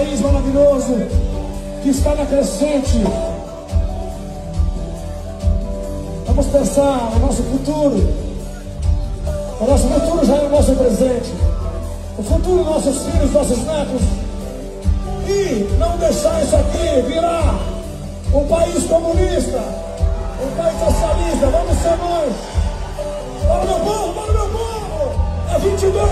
país maravilhoso que está na crescente. Vamos pensar no nosso futuro. O nosso futuro já é o nosso presente. O futuro dos nossos filhos, nossos netos. E não deixar isso aqui virar um país comunista, um país socialista. Vamos ser nós. Para o meu povo, para o meu povo. É 22